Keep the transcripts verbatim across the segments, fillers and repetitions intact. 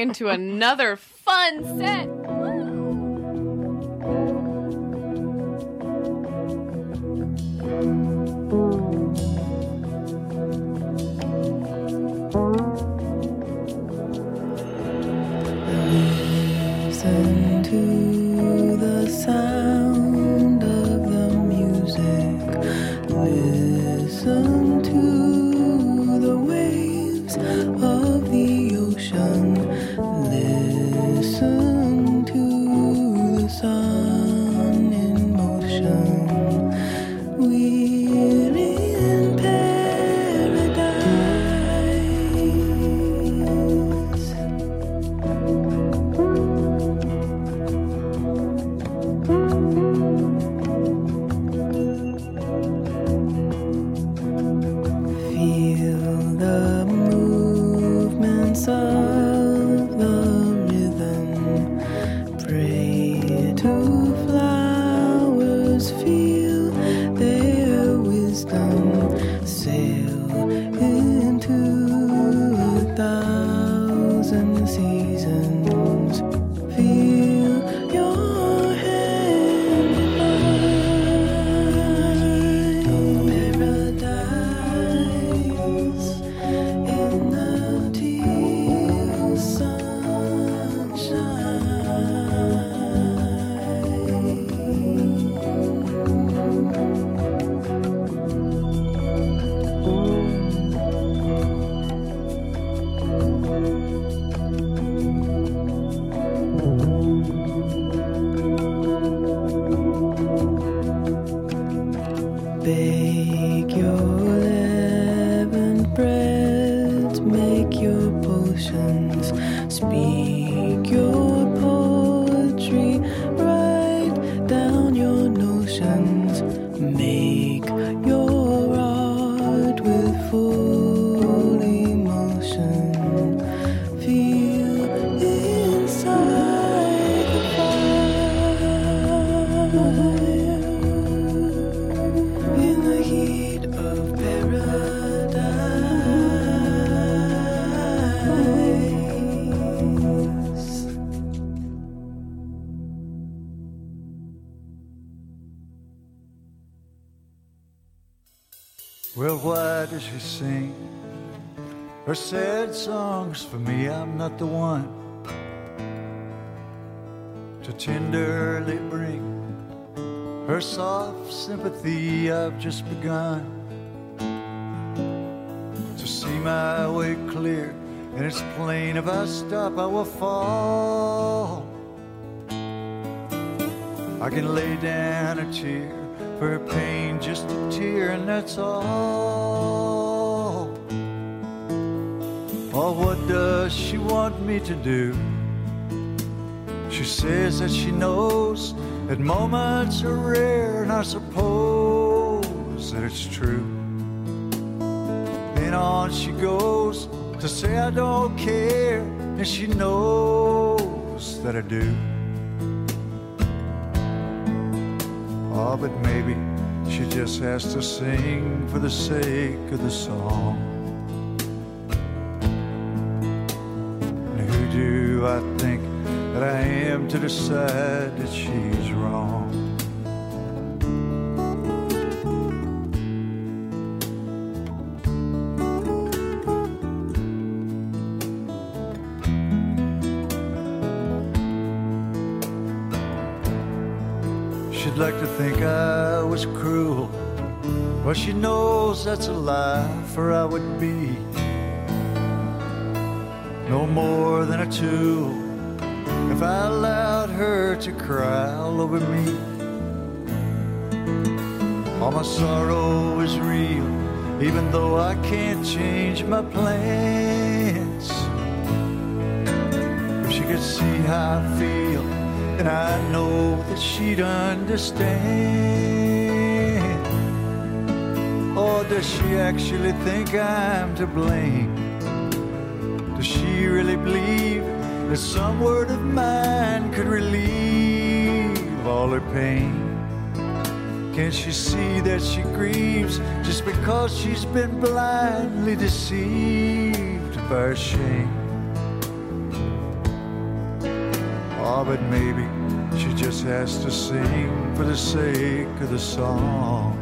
into another fun set. Listen to the sound of the music. Listen to the waves of the ocean. Listen to the sun in motion. We're in paradise. Feel the movements of the rhythm. Pray to flowers, feel their wisdom. Sail into a thousand seasons. Feel your hand in mine. Paradise in the teal Bake your leavened breads, make your potions, speak your poetry, write down your notions, make your art with full emotion, feel inside the fire. In the heat of paradise. Well, why does she sing her sad songs for me? I'm not the one to tenderly bring her soft sympathy. I've just begun to see my way clear, and it's plain if I stop I will fall. I can lay down a tear for her pain, just a tear, and that's all. Oh, what does she want me to do? She says that she knows that moments are rare, and I suppose that it's true. Then on she goes to say I don't care, and she knows that I do. Oh, but maybe she just has to sing for the sake of the song. And who do I think that I am to decide that she's wrong? She'd like to think I was cruel. Well, she knows that's a lie, for I would be no more than a tool if I allowed her to cry all over me. All my sorrow is real, even though I can't change my plans. If she could see how I feel, and I know that she'd understand. Or does she actually think I'm to blame? Does she really believe that some word of mine could relieve all her pain? Can't she see that she grieves just because she's been blindly deceived by her shame? Oh, but maybe she just has to sing for the sake of the song.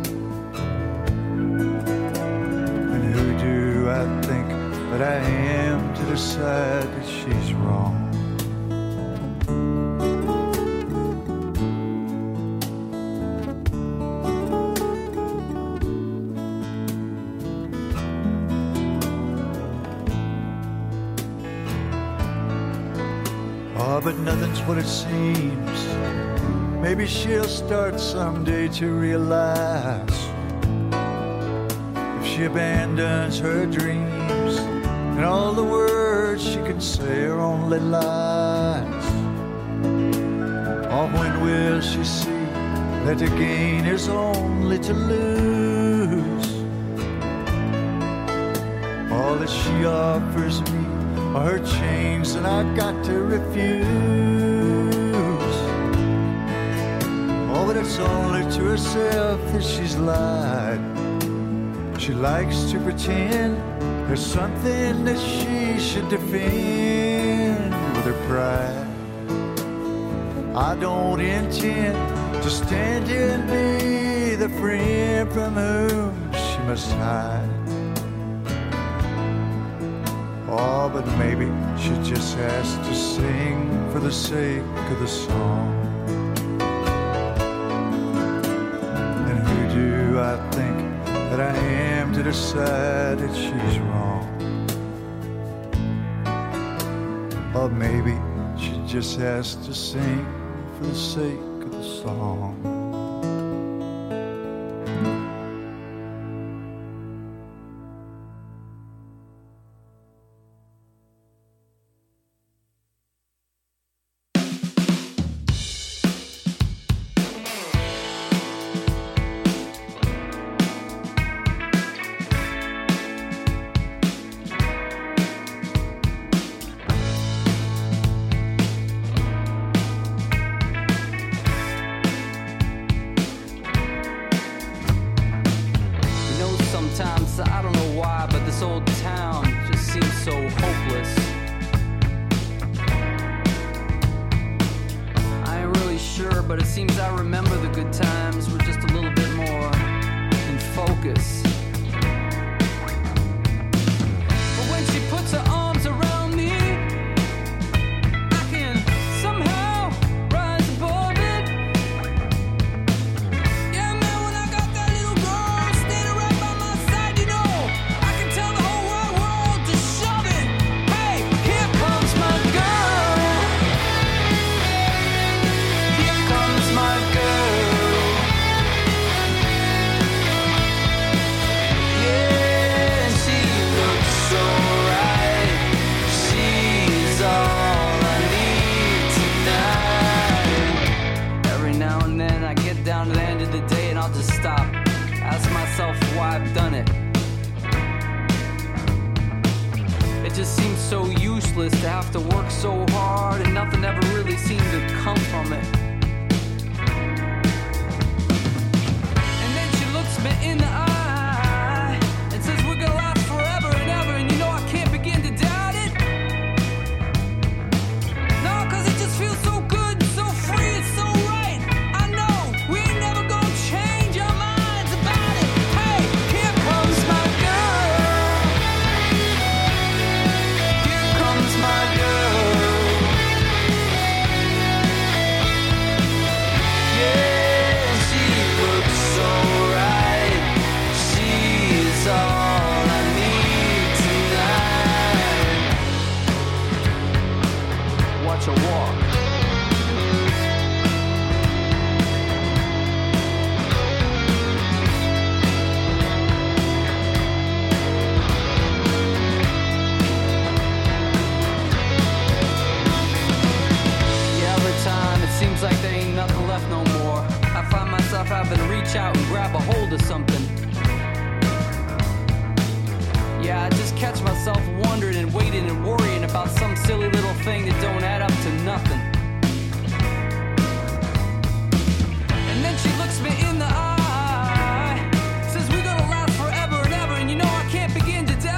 And who do I think that I am to decide that she's wrong? Oh, but nothing's what it seems. Maybe she'll start someday to realize if she abandons her dreams and all the words she can say are only lies. Oh, when will she see that to gain is only to lose? All that she offers me are her chains and I've got to refuse. Oh, but it's only to herself that she's lied. She likes to pretend there's something that she should defend with her pride. I don't intend to stand here and be the friend from whom she must hide. Oh, but maybe she just has to sing for the sake of the song. And who do I think that I am to decide that she's wrong? Or maybe she just has to sing for the sake of the song.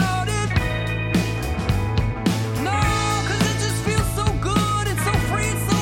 Free, so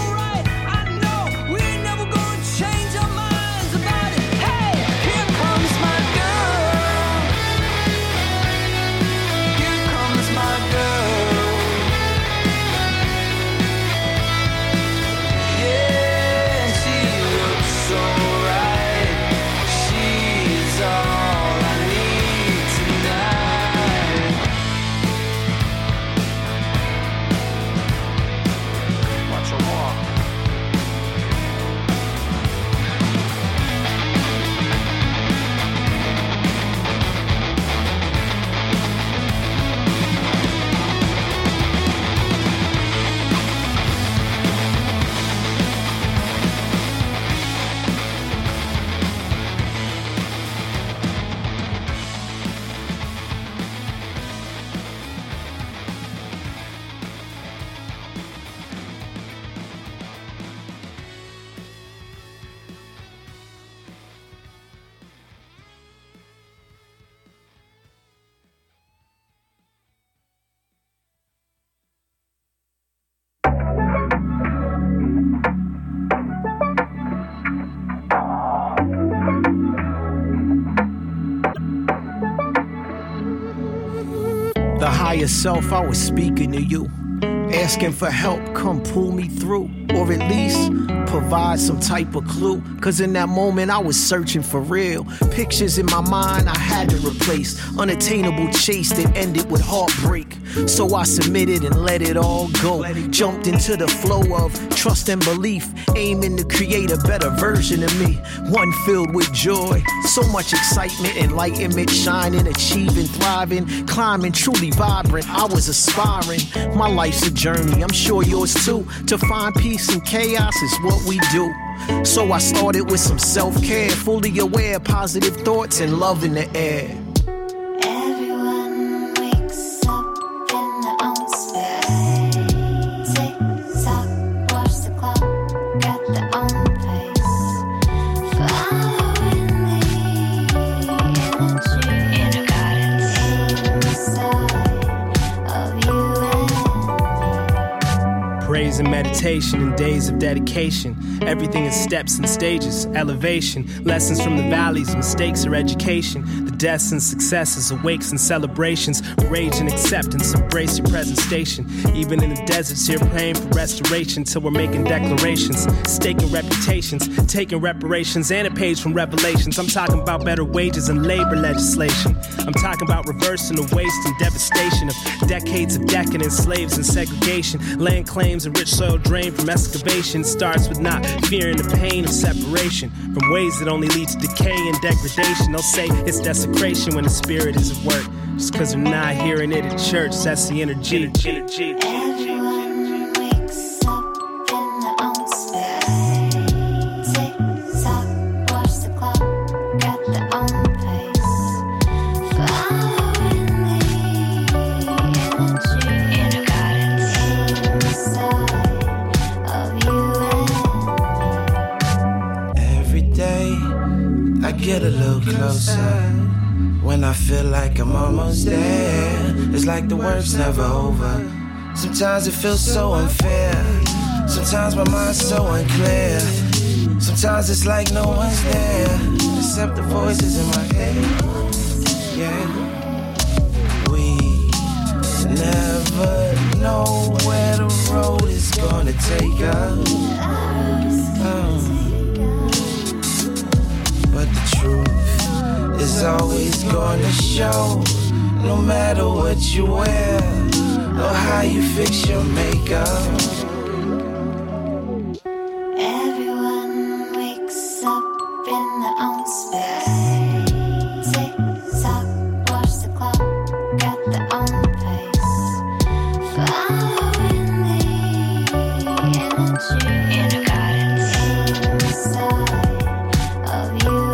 yourself, I was speaking to you. Asking for help, come pull me through. Or at least provide some type of clue. Cause in that moment I was searching for real. Pictures in my mind I had to replace. Unattainable chase that ended with heartbreak. So I submitted and let it all go. Jumped into the flow of trust and belief, aiming to create a better version of me. One filled with joy, so much excitement, enlightenment, shining, achieving, thriving, climbing, truly vibrant. I was aspiring. My life's a journey, I'm sure yours too. To find peace in chaos is what we do. So I started with some self-care, fully aware, positive thoughts and love in the air. And meditation and days of dedication. Everything is steps and stages, elevation, lessons from the valleys, mistakes or education. The deaths and successes, awakes and celebrations, rage and acceptance, embrace your present station. Even in the deserts here praying for restoration till we're making declarations, staking reputations, taking reparations and a page from Revelations. I'm talking about better wages and labor legislation. I'm talking about reversing the waste and devastation of decades of decadence, slaves and segregation, land claims and rich soil drained from excavation. Starts with not fearing the pain of separation from ways that only lead to decay and degradation. They'll say it's desecration when the spirit is at work. Just cause they're not hearing it at church, that's the energy. energy. Everyone wakes up in their own space. Tick tock, watch the clock at their own pace. Following the energy in a garden inside of you and me. Every day I get a little closer. When I feel like I'm almost there, it's like the work's never over. Sometimes it feels so unfair. Sometimes my mind's so unclear. Sometimes it's like no one's there except the voices in my head. Yeah. We never know where the road is gonna take us. Um, but the truth is always gonna show, no matter what you wear or how you fix your makeup. Everyone wakes up in their own space. Tick tock, watch the clock at their own pace. Following the energy in a garden inside of you.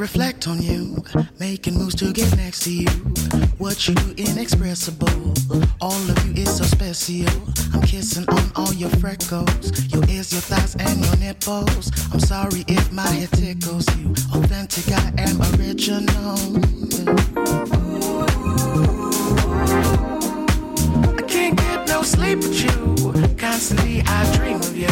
reflect on you, making moves to get next to you. What you do inexpressible, all of you is so special. I'm kissing on all your freckles, your ears, your thighs, and your nipples. I'm sorry if my head tickles you. Authentic, I am original. I can't get no sleep with you. Constantly I dream of you.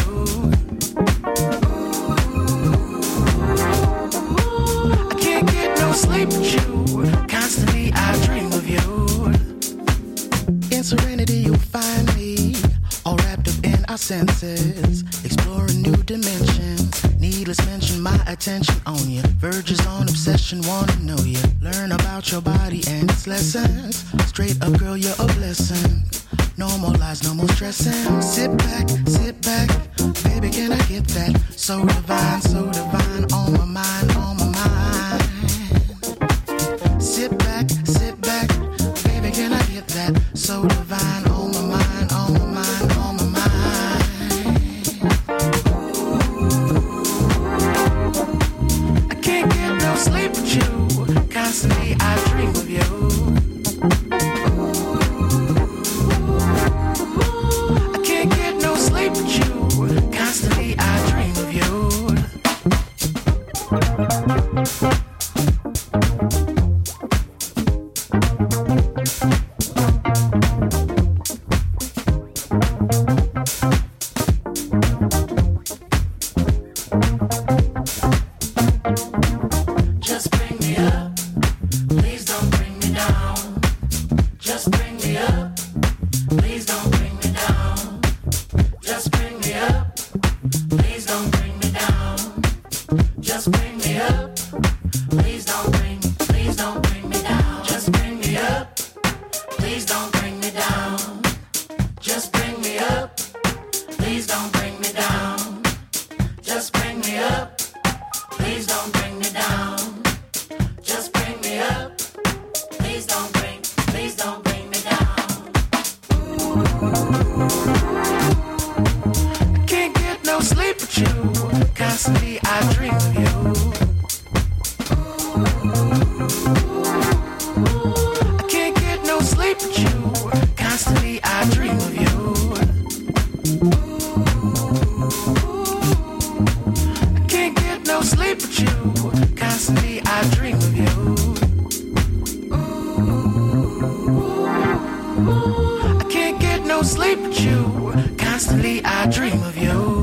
I can't get no sleep with you. Constantly I dream of you. In serenity you'll find me, all wrapped up in our senses, exploring new dimensions. Needless mention, my attention on you. Verges on obsession, wanna know you. Learn about your body and its lessons. Straight up, girl, you're a blessing. No more lies, no more stressing. Sit back, sit back, baby, can I get that? So divine, so divine, on my mind, on my mind. Sit back, sit back, baby, can I get that? So divine, on my mind, on my mind, on my mind. I can't get no sleep with you. Constantly I dream of you. I can't get no sleep with you. Constantly I dream of you. Just bring me up, please don't bring me down. Just bring me up, please don't bring me down. Just bring me up, please don't bring me down. Just bring me up, please don't bring, please don't bring me down. Just bring me up, please don't bring me down. Just bring me up, please don't bring me down. Just bring me up, please don't bring me down. Just bring me up, please don't bring, please don't bring me down. I can't get no sleep with you. Constantly I dream of you. I can't get no sleep with you. Constantly I dream of you. I can't get no sleep with you. Constantly I dream of you. I can't get no sleep with you. Constantly I dream of you.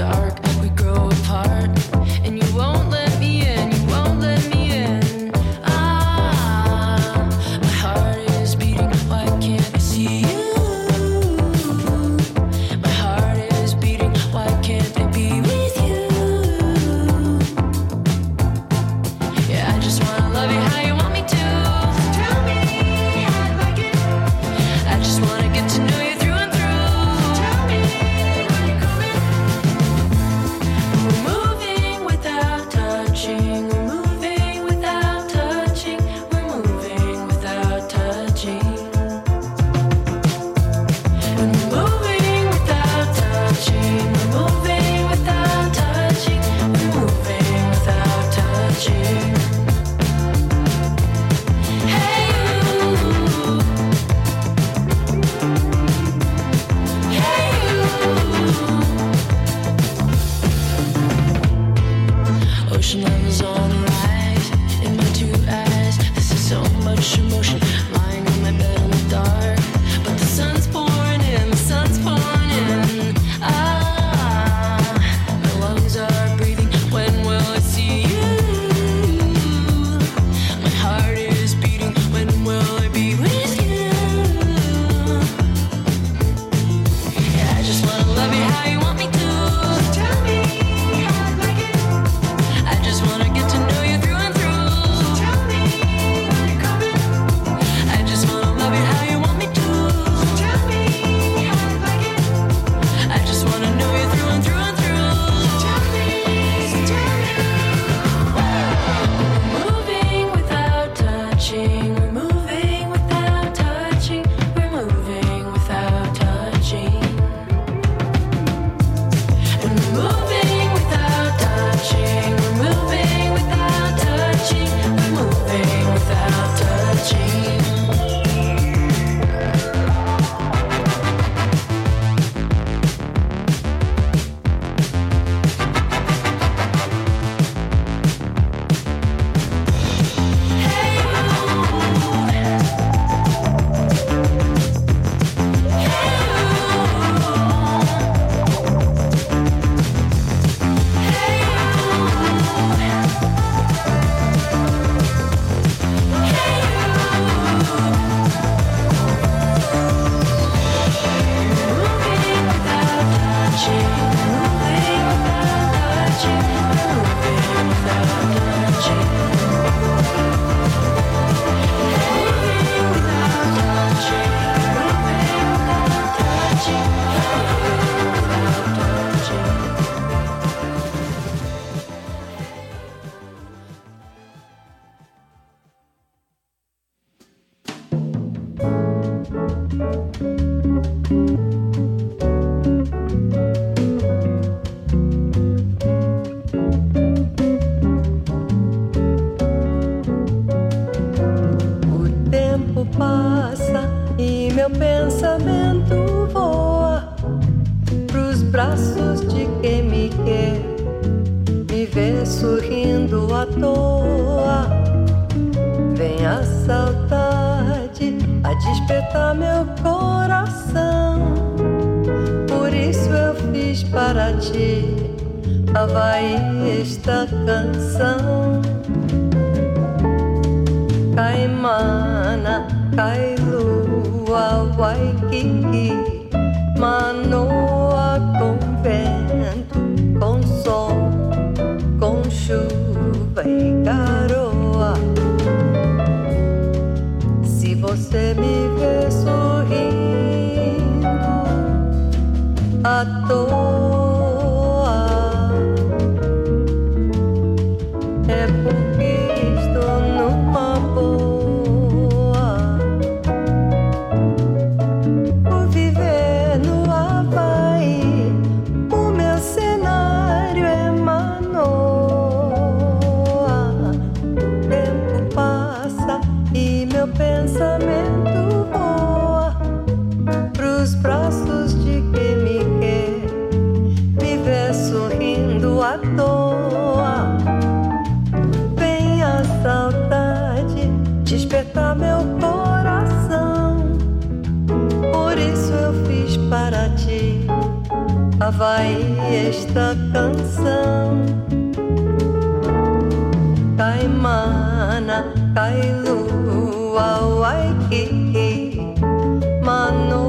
dark, we grow apart, and you won't let me in, you won't let me in. Ah, my heart is beating, why can't I see you? My heart is beating, why can't I be with you? Yeah, I just wanna love you how you want me to. Tell me how you like it. I just wanna get to know you through and through. Tell me when you're coming. We're moving without touching. We're moving without touching. We're moving without touching. And we're moving without touching. We're moving without touching. We're moving without touching. Hey you. Hey you. Ocean levels on the rise in my two eyes. This is so much emotion lying on my bed in the dark. But the sun's pouring in, the sun's pouring in. Ah, my lungs are breathing. When will I see you? My heart is beating. When will I be with you? Yeah, I just wanna love you how you want me to. Tell me how you like it. I just wanna get to know you through and through. Tell me when you're coming. I just wanna love you how you want me to. Tell me how you like it. I just wanna know you through and through and through. Tell me, tell me. We're moving without touching. We're moving without touching. We're moving without touching. And we're moving without touching. We're moving without touching. We're moving without touching. O tempo passa e meu pensamento voa pros braços de quem me quer, me vê sorrindo à toa. Vem a saudade a despertar meu coração. Por isso eu fiz para ti, Havaí, esta canção. Caimana, Kailua, Waikiki, Manoa, com vento, com sol, com chuva e garoa. Se você me vê sorrindo à toa, é porque estou numa boa. Por viver no Havaí. vai esta canção. Cai mana, cai lua, waikiki, mano